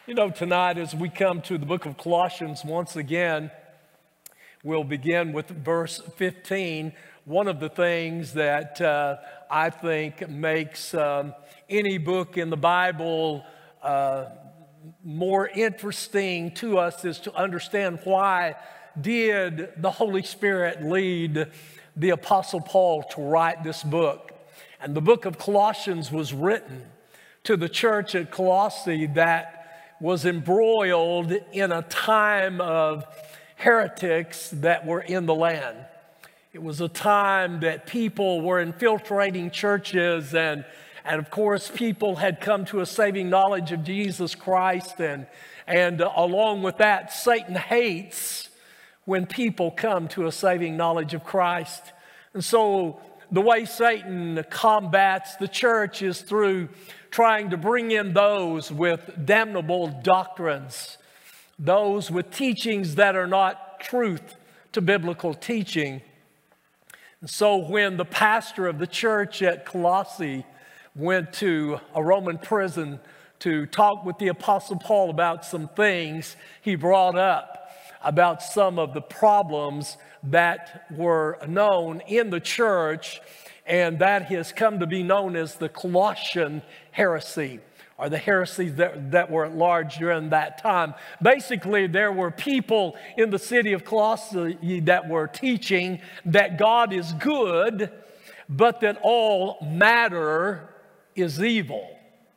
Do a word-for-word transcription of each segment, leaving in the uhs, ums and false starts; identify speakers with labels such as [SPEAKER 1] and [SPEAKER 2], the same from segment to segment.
[SPEAKER 1] You know, tonight as we come to the book of Colossians once again, we'll begin with verse fifteen. One of the things that uh, I think makes um, any book in the Bible uh, more interesting to us is to understand why did the Holy Spirit lead the Apostle Paul to write this book. And the book of Colossians was written to the church at Colossae that was embroiled in a time of heretics that were in the land. It was a time that people were infiltrating churches, and, and of course, people had come to a saving knowledge of Jesus Christ, and, and uh, along with that, Satan hates when people come to a saving knowledge of Christ. And so the way Satan combats the church is through trying to bring in those with damnable doctrines, those with teachings that are not truth to biblical teaching. And so when the pastor of the church at Colossae went to a Roman prison to talk with the Apostle Paul about some things, he brought up about some of the problems that were known in the church, and that has come to be known as the Colossian heresy, or the heresies that, that were at large during that time. Basically, there were people in the city of Colossae that were teaching that God is good, but that all matter is evil.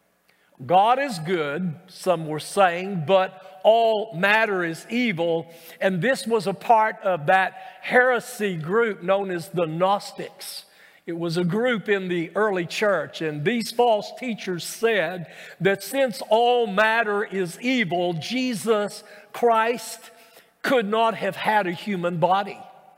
[SPEAKER 1] God is good, some were saying, but all matter is evil. And this was a part of that heresy group known as the Gnostics. It was a group in the early church, and these false teachers said that since all matter is evil, Jesus Christ could not have had a human body.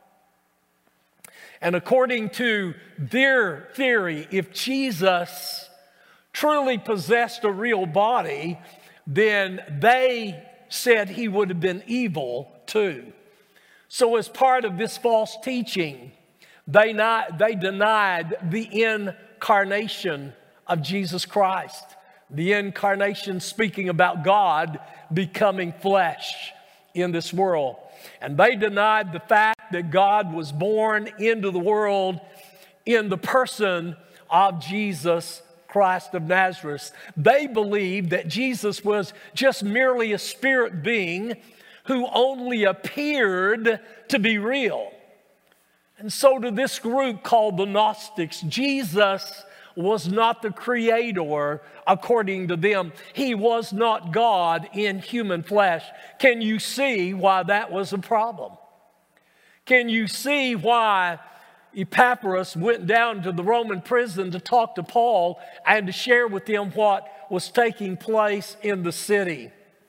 [SPEAKER 1] And according to their theory, if Jesus truly possessed a real body, then they said he would have been evil too. So as part of this false teaching, They, not, they denied the incarnation of Jesus Christ. The incarnation speaking about God becoming flesh in this world. And they denied the fact that God was born into the world in the person of Jesus Christ of Nazareth. They believed that Jesus was just merely a spirit being who only appeared to be real. And so to this group called the Gnostics, Jesus was not the creator according to them. He was not God in human flesh. Can you see why that was a problem? Can you see why Epaphras went down to the Roman prison to talk to Paul and to share with him what was taking place in the city?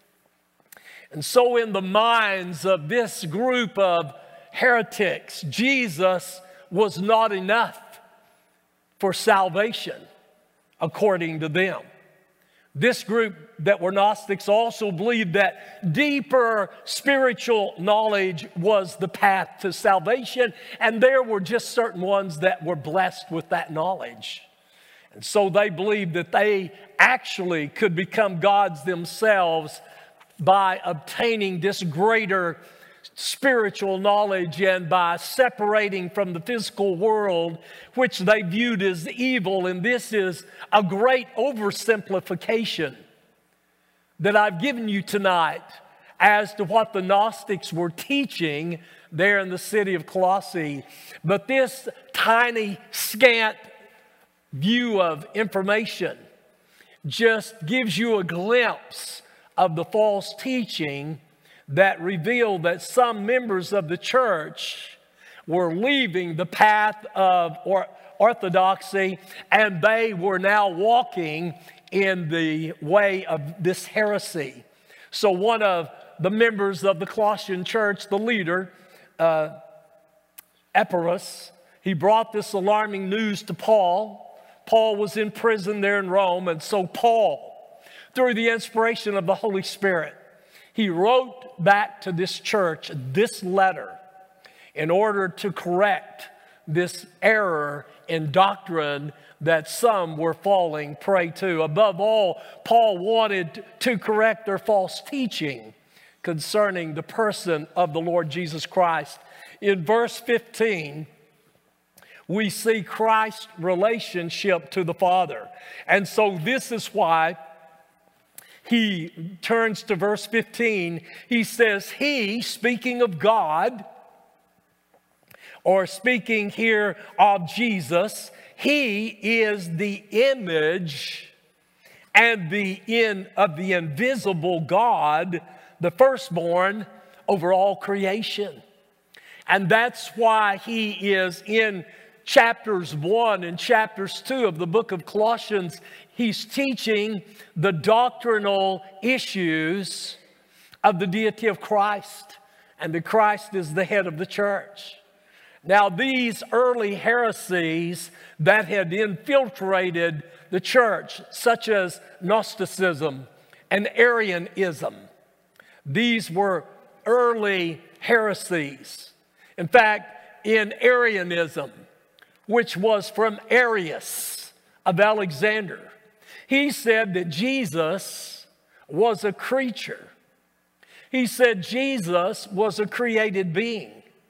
[SPEAKER 1] And so in the minds of this group of heretics, Jesus was not enough for salvation, according to them. This group that were Gnostics also believed that deeper spiritual knowledge was the path to salvation, and there were just certain ones that were blessed with that knowledge. And so they believed that they actually could become gods themselves by obtaining this greater spiritual knowledge and by separating from the physical world, which they viewed as evil. And this is a great oversimplification that I've given you tonight as to what the Gnostics were teaching there in the city of Colossae. But this tiny, scant view of information just gives you a glimpse of the false teaching that revealed that some members of the church were leaving the path of or orthodoxy, and they were now walking in the way of this heresy. So one of the members of the Colossian church, the leader, uh, Epaphras, he brought this alarming news to Paul. Paul was in prison there in Rome, and so Paul, through the inspiration of the Holy Spirit, he wrote back to this church this letter in order to correct this error and doctrine that some were falling prey to. Above all, Paul wanted to correct their false teaching concerning the person of the Lord Jesus Christ. In verse fifteen, we see Christ's relationship to the Father. And so this is why he turns to verse fifteen. He says, he, speaking of God, or speaking here of Jesus, he is the image and the in of the invisible God, the firstborn over all creation. And that's why he is in chapters one and chapters two of the book of Colossians. He's teaching the doctrinal issues of the deity of Christ, and that Christ is the head of the church. Now, these early heresies that had infiltrated the church, such as Gnosticism and Arianism, these were early heresies. In fact, in Arianism, which was from Arius of Alexander, he said that Jesus was a creature. He said Jesus was a created being.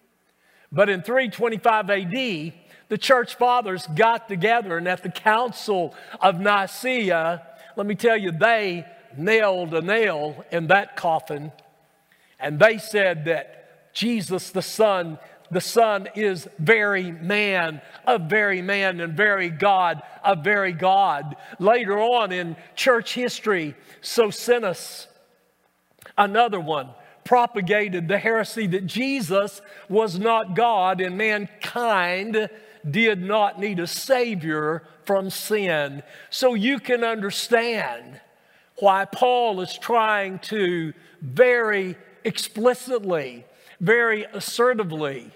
[SPEAKER 1] But in three twenty-five A D, the church fathers got together, and at the Council of Nicaea, let me tell you, they nailed a nail in that coffin, and they said that Jesus the Son, the Son is very man, a very man, and very God, a very God. Later on in church history, Socinus, another one, propagated the heresy that Jesus was not God and mankind did not need a Savior from sin. So you can understand why Paul is trying to very explicitly, very assertively,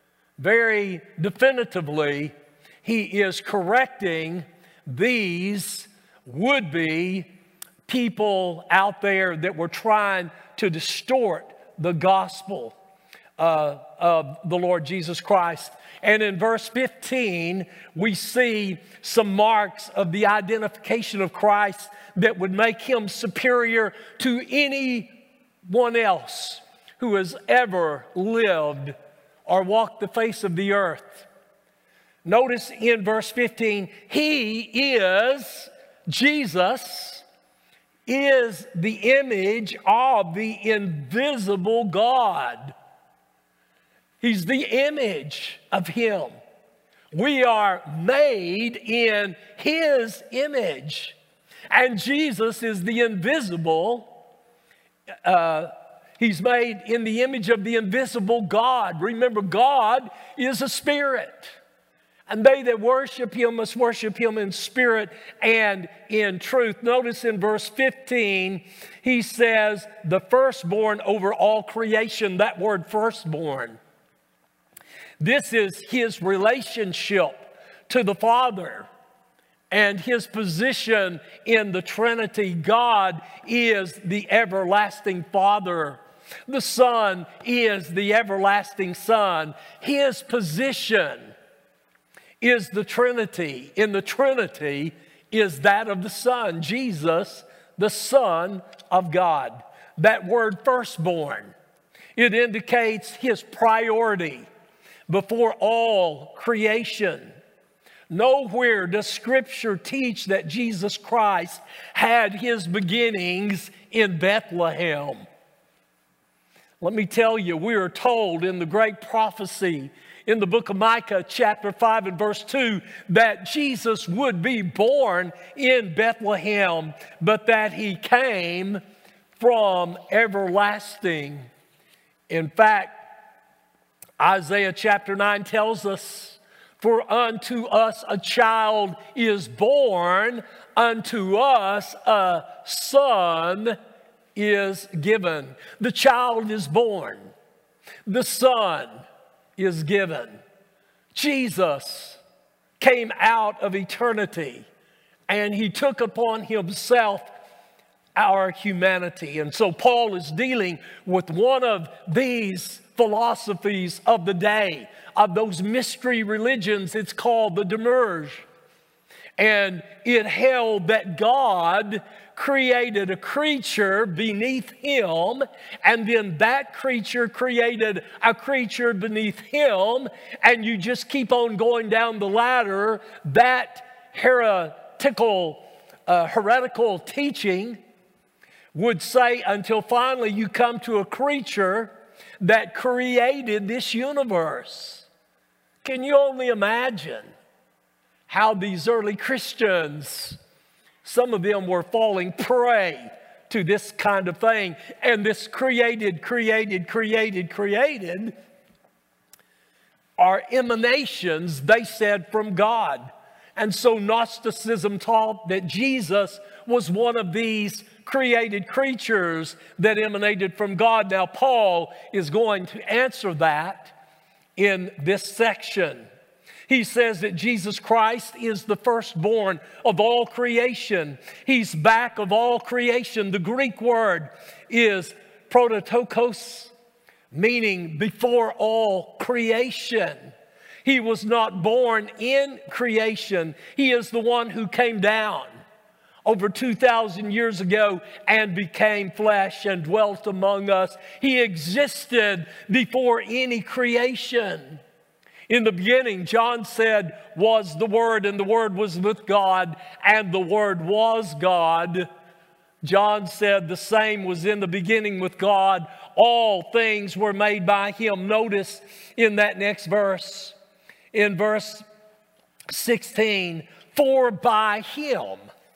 [SPEAKER 1] very definitively, he is correcting these would-be people out there that were trying to distort the gospel uh, of the Lord Jesus Christ. And in verse fifteen, we see some marks of the identification of Christ that would make him superior to anyone else who has ever lived or walked the face of the earth. Notice in verse fifteen, he is, Jesus is the image of the invisible God. He's the image of him. We are made in his image. And Jesus is the invisible. Uh, he's made in the image of the invisible God. Remember, God is a spirit. And they that worship him must worship him in spirit and in truth. Notice in verse fifteen, he says, the firstborn over all creation. That word firstborn. This is his relationship to the Father and his position in the Trinity. God is the everlasting Father. The Son is the everlasting Son. His position is the Trinity. In the Trinity is that of the Son, Jesus, the Son of God. That word firstborn, it indicates his priority before all creation. Nowhere does Scripture teach that Jesus Christ had his beginnings in Bethlehem. Let me tell you, we are told in the great prophecy in the book of Micah, chapter five and verse two, that Jesus would be born in Bethlehem, but that he came from everlasting. In fact, Isaiah chapter nine tells us, for unto us a child is born, unto us a son is given. The child is born. The son is given. Jesus came out of eternity and he took upon himself our humanity. And so Paul is dealing with one of these philosophies of the day, of those mystery religions. It's called the Demiurge. And it held that God created a creature beneath him, and then that creature created a creature beneath him, and you just keep on going down the ladder. That heretical, uh, heretical teaching would say until finally you come to a creature that created this universe. Can you only imagine how these early Christians, some of them were falling prey to this kind of thing, and this created, created, created, created are emanations, they said, from God. And so Gnosticism taught that Jesus was one of these created creatures that emanated from God. Now, Paul is going to answer that in this section. He says that Jesus Christ is the firstborn of all creation. He's back of all creation. The Greek word is prototokos, meaning before all creation. He was not born in creation. He is the one who came down over two thousand years ago and became flesh and dwelt among us. He existed before any creation. In the beginning, John said, was the Word, and the Word was with God, and the Word was God. John said the same was in the beginning with God. All things were made by Him. Notice in that next verse, in verse sixteen, for by Him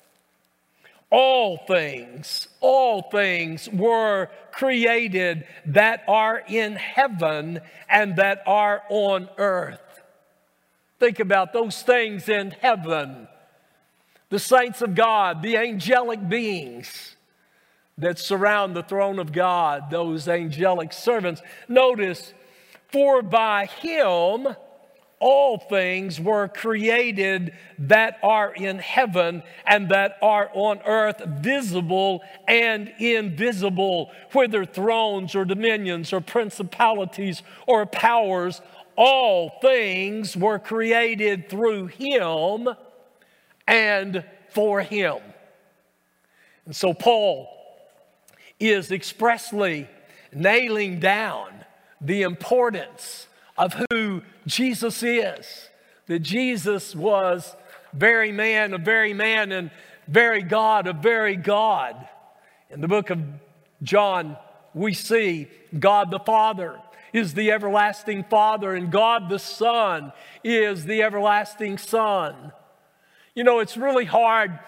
[SPEAKER 1] all things, all things were created that are in heaven and that are on earth. Think about those things in heaven. The saints of God, the angelic beings that surround the throne of God, those angelic servants. Notice, for by Him all things were created that are in heaven and that are on earth, visible and invisible, whether thrones or dominions or principalities or powers. All things were created through Him and for Him. And so Paul is expressly nailing down the importance of who Jesus is. That Jesus was very man, a very man, and very God, a very God. In the book of John, we see God the Father is the everlasting Father, and God the Son is the everlasting Son. You know, it's really hard.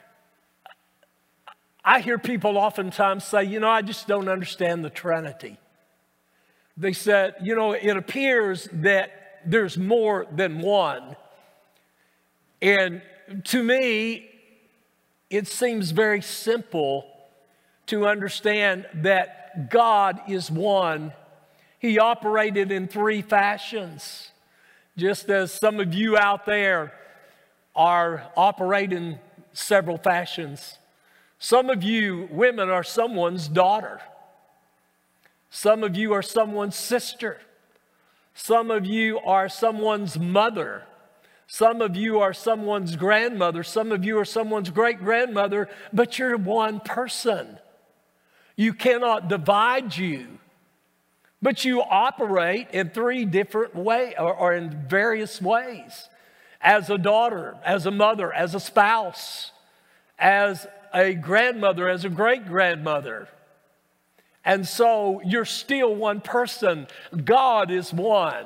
[SPEAKER 1] I hear people oftentimes say, you know, I just don't understand the Trinity. They said, you know, it appears that there's more than one. And to me, it seems very simple to understand that God is one. He operated in three fashions, just as some of you out there are operating several fashions. Some of you women are someone's daughter. Some of you are someone's sister. Some of you are someone's mother. Some of you are someone's grandmother. Some of you are someone's great-grandmother, but you're one person. You cannot divide you, but you operate in three different ways, or, or in various ways. As a daughter, as a mother, as a spouse, as a grandmother, as a great-grandmother. And so you're still one person. God is one.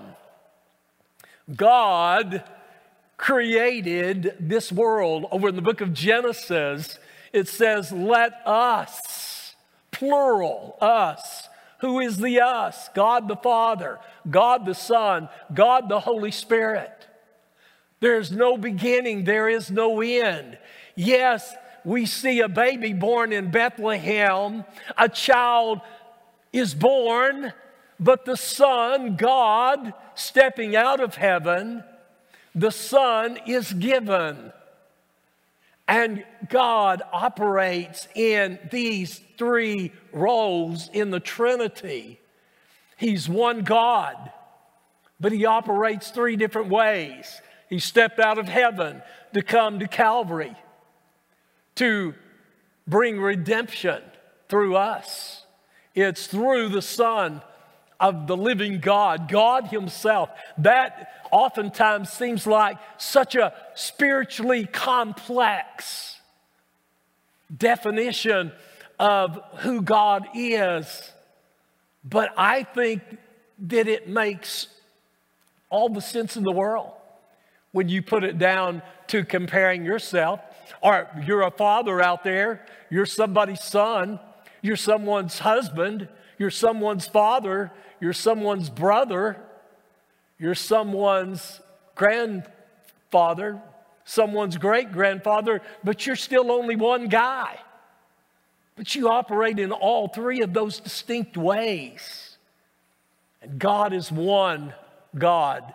[SPEAKER 1] God created this world. Over in the book of Genesis, it says, let us, plural, us. Who is the us? God the Father, God the Son, God the Holy Spirit. There's no beginning, there is no end. Yes, we see a baby born in Bethlehem. A child is born, but the Son, God, stepping out of heaven, the Son is given. And God operates in these three roles in the Trinity. He's one God, but he operates three different ways. He stepped out of heaven to come to Calvary to bring redemption through us. It's through the Son of the living God, God himself. That oftentimes seems like such a spiritually complex definition of who God is. But I think that it makes all the sense in the world when you put it down to comparing yourself. Or you're a father out there, you're somebody's son, you're someone's husband, you're someone's father, you're someone's brother, you're someone's grandfather, someone's great-grandfather, but you're still only one guy. But you operate in all three of those distinct ways. And God is one God.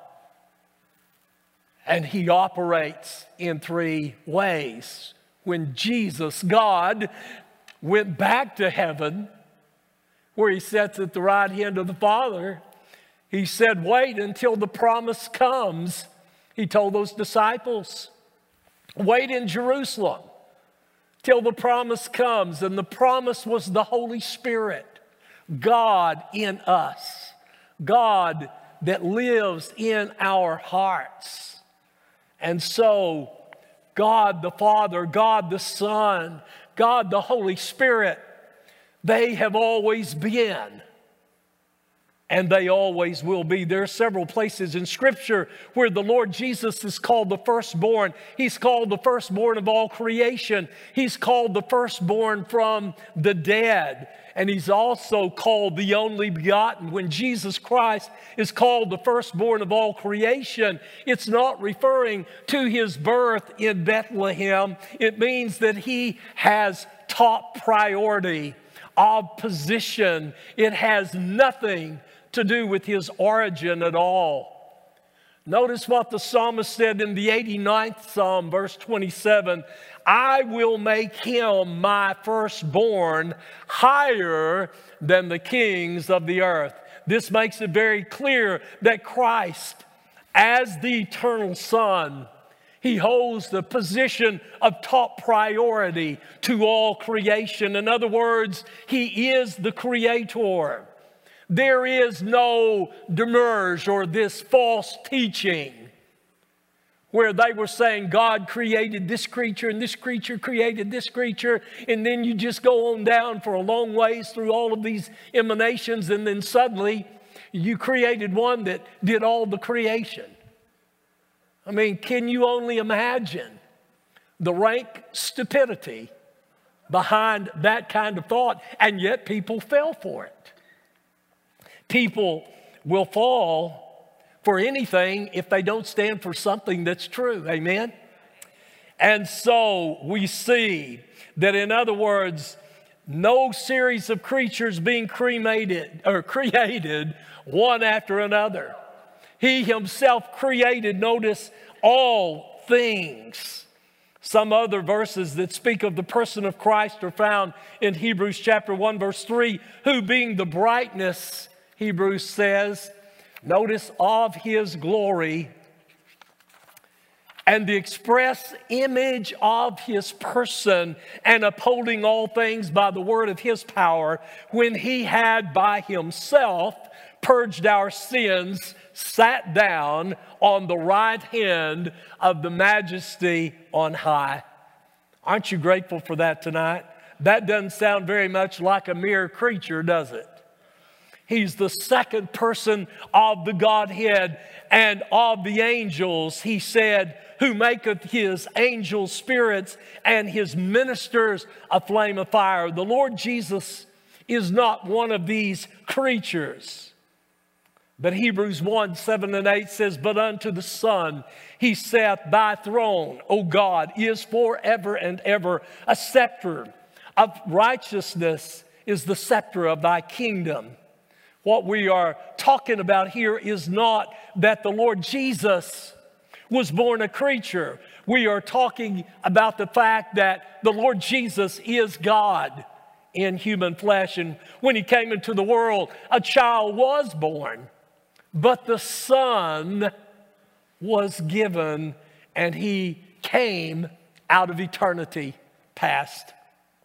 [SPEAKER 1] And he operates in three ways. When Jesus, God, went back to heaven, where he sits at the right hand of the Father, he said, wait until the promise comes. He told those disciples, wait in Jerusalem till the promise comes. And the promise was the Holy Spirit, God in us, God that lives in our hearts. And so God the Father, God the Son, God the Holy Spirit, they have always been, and they always will be. There are several places in Scripture where the Lord Jesus is called the firstborn. He's called the firstborn of all creation. He's called the firstborn from the dead. And he's also called the only begotten. When Jesus Christ is called the firstborn of all creation, it's not referring to his birth in Bethlehem. It means that he has top priority of position. It has nothing to do with his origin at all. Notice what the psalmist said in the eighty-ninth Psalm, verse twenty-seven. I will make him my firstborn higher than the kings of the earth. This makes it very clear that Christ, as the eternal Son, he holds the position of top priority to all creation. In other words, he is the creator. There is no demurge or this false teaching where they were saying God created this creature and this creature created this creature, and then you just go on down for a long ways through all of these emanations, and then suddenly you created one that did all the creation. I mean, can you only imagine the rank stupidity behind that kind of thought? And yet people fell for it. People will fall for anything if they don't stand for something that's true. Amen? And so we see that, in other words, no series of creatures being cremated or created one after another. He himself created, notice, all things. Some other verses that speak of the person of Christ are found in Hebrews chapter one, verse three, who being the brightness, Hebrews says, notice, of his glory and the express image of his person, and upholding all things by the word of his power, when he had by himself purged our sins, sat down on the right hand of the majesty on high. Aren't you grateful for that tonight? That doesn't sound very much like a mere creature, does it? He's the second person of the Godhead, and of the angels, he said, who maketh his angel spirits and his ministers a flame of fire. The Lord Jesus is not one of these creatures. But Hebrews one, seven and eight says, but unto the Son he saith, thy throne, O God, is forever and ever. A scepter of righteousness is the scepter of thy kingdom. What we are talking about here is not that the Lord Jesus was born a creature. We are talking about the fact that the Lord Jesus is God in human flesh. And when he came into the world, a child was born, but the Son was given, and he came out of eternity past.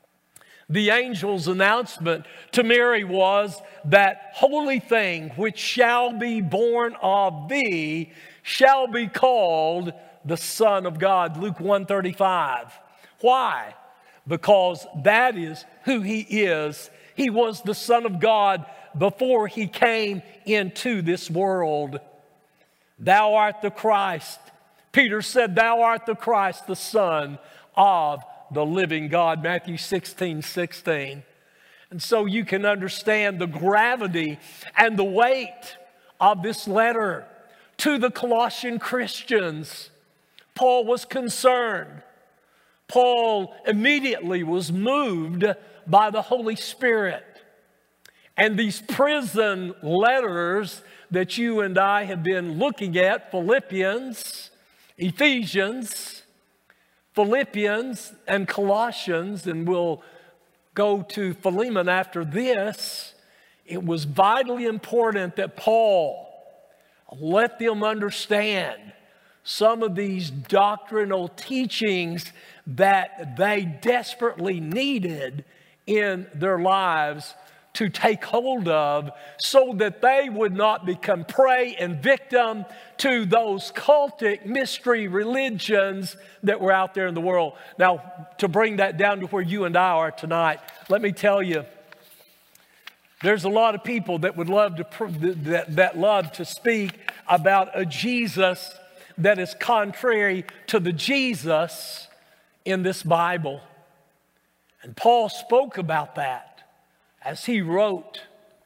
[SPEAKER 1] The angel's announcement to Mary was that holy thing which shall be born of thee shall be called the Son of God. Luke one thirty-five. Why? Because that is who he is. He was the Son of God before he came into this world. Thou art the Christ. Peter said, thou art the Christ, the Son of the living God. Matthew sixteen sixteen. And so you can understand the gravity and the weight of this letter to the Colossian Christians. Paul was concerned. Paul immediately was moved by the Holy Spirit. And these prison letters that you and I have been looking at, Philippians, Ephesians, Philippians, and Colossians, and we'll go to Philemon after this, it was vitally important that Paul let them understand some of these doctrinal teachings that they desperately needed in their lives to take hold of, so that they would not become prey and victim to those cultic mystery religions that were out there in the world. Now, to bring that down to where you and I are tonight, let me tell you, there's a lot of people that would love to that, that love to speak about a Jesus that is contrary to the Jesus in this Bible. And Paul spoke about that as he wrote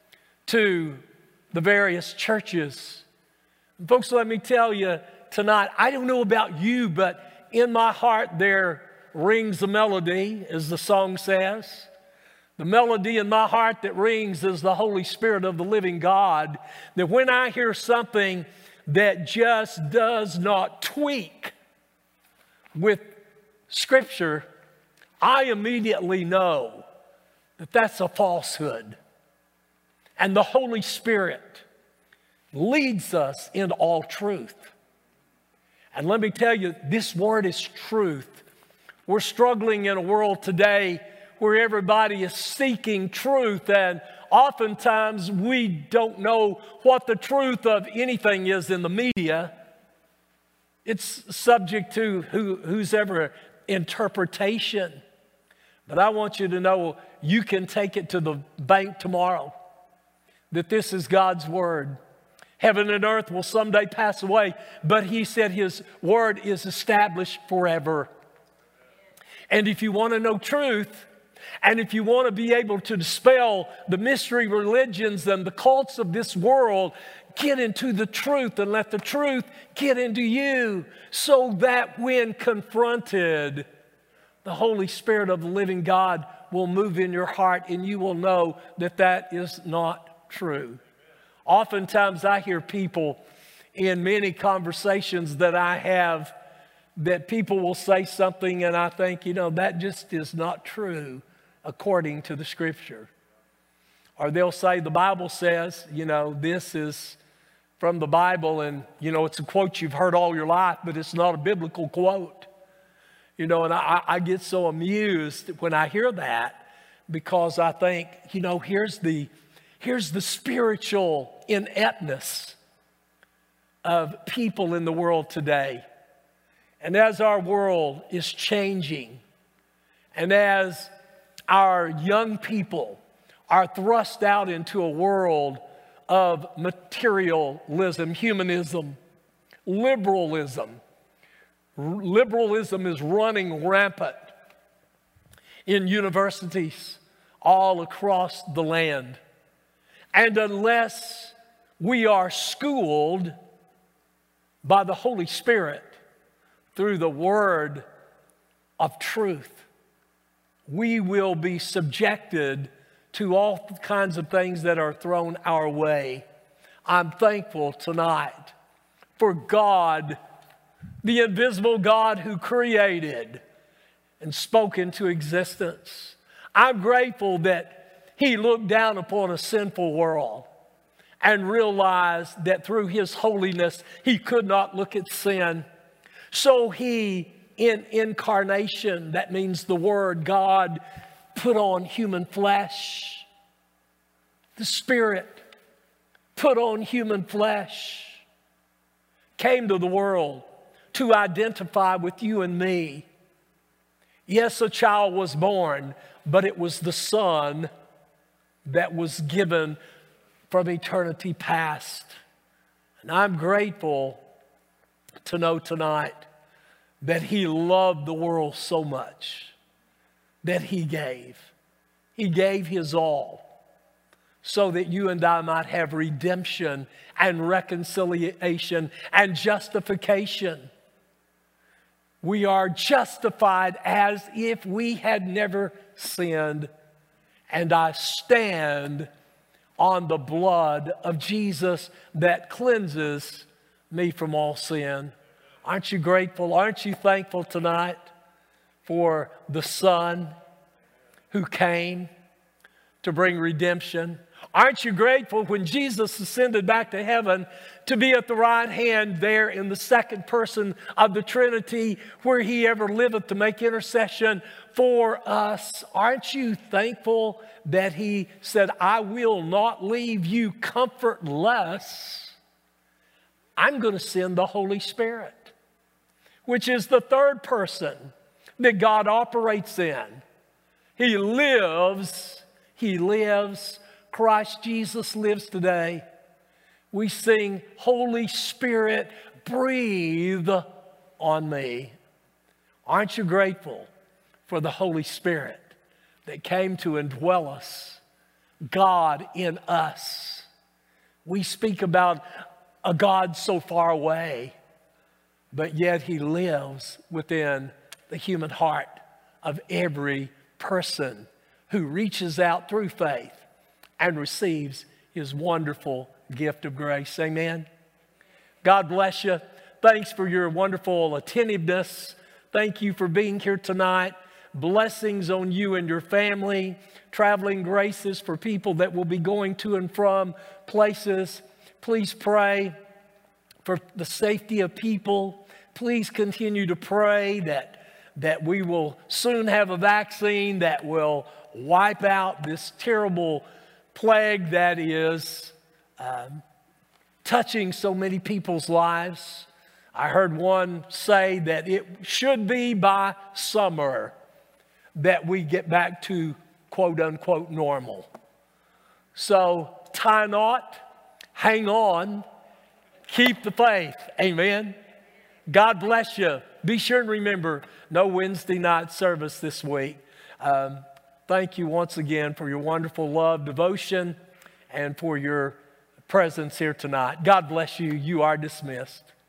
[SPEAKER 1] to the various churches. And folks, let me tell you tonight, I don't know about you, but in my heart there rings a melody, as the song says. The melody in my heart that rings is the Holy Spirit of the living God, that when I hear something that just does not tweak with Scripture, I immediately know that that's a falsehood. And the Holy Spirit leads us into all truth. And let me tell you, this word is truth. We're struggling in a world today where everybody is seeking truth, and oftentimes we don't know what the truth of anything is in the media. It's subject to who, whose ever interpretation. But I want you to know you can take it to the bank tomorrow that this is God's word. Heaven and earth will someday pass away, but he said his word is established forever. And if you want to know truth, and if you want to be able to dispel the mystery religions and the cults of this world, get into the truth and let the truth get into you, so that when confronted, the Holy Spirit of the living God will move in your heart and you will know that that is not true. Oftentimes I hear people in many conversations that I have, that people will say something and I think, you know, that just is not true according to the Scripture. Or they'll say the Bible says, you know, this is from the Bible, and, you know, it's a quote you've heard all your life, but it's not a biblical quote. You know, and I, I get so amused when I hear that, because I think, you know, here's the, here's the spiritual ineptness of people in the world today. And as our world is changing, and as our young people are thrust out into a world of materialism, humanism, liberalism, liberalism is running rampant in universities all across the land. And unless we are schooled by the Holy Spirit through the word of truth, we will be subjected to all kinds of things that are thrown our way. I'm thankful tonight for God, the invisible God who created and spoke into existence. I'm grateful that he looked down upon a sinful world and realized that through his holiness, he could not look at sin. So he, in incarnation, that means the Word, God, put on human flesh. The Spirit put on human flesh, came to the world to identify with you and me. Yes, a child was born, but it was the Son that was given from eternity past. And I'm grateful to know tonight that he loved the world so much that he gave. He gave his all so that you and I might have redemption and reconciliation and justification. We are justified as if we had never sinned. And I stand on the blood of Jesus that cleanses me from all sin. Aren't you grateful? Aren't you thankful tonight for the Son who came to bring redemption? Aren't you grateful when Jesus ascended back to heaven to be at the right hand there in the second person of the Trinity, where he ever liveth to make intercession for us? Aren't you thankful that he said, I will not leave you comfortless. I'm going to send the Holy Spirit, which is the third person that God operates in. He lives, he lives. Christ Jesus lives today. We sing, Holy Spirit, breathe on me. Aren't you grateful for the Holy Spirit that came to indwell us, God in us? We speak about a God so far away, but yet he lives within the human heart of every person who reaches out through faith and receives his wonderful gift of grace. Amen. God bless you. Thanks for your wonderful attentiveness. Thank you for being here tonight. Blessings on you and your family. Traveling graces for people that will be going to and from places. Please pray for the safety of people. Please continue to pray that, that we will soon have a vaccine that will wipe out this terrible plague that is um, touching so many people's lives. I heard one say that it should be by summer that we get back to quote unquote normal. So tie not, hang on, keep the faith. Amen. God bless you. Be sure and remember, no Wednesday night service this week. Um, Thank you once again for your wonderful love, devotion, and for your presence here tonight. God bless you. You are dismissed.